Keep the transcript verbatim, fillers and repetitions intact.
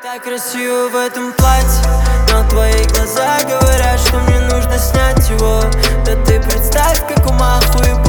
Так красиво в этом платье, но твои глаза говорят, что мне нужно снять его. Да ты представь, как умаху и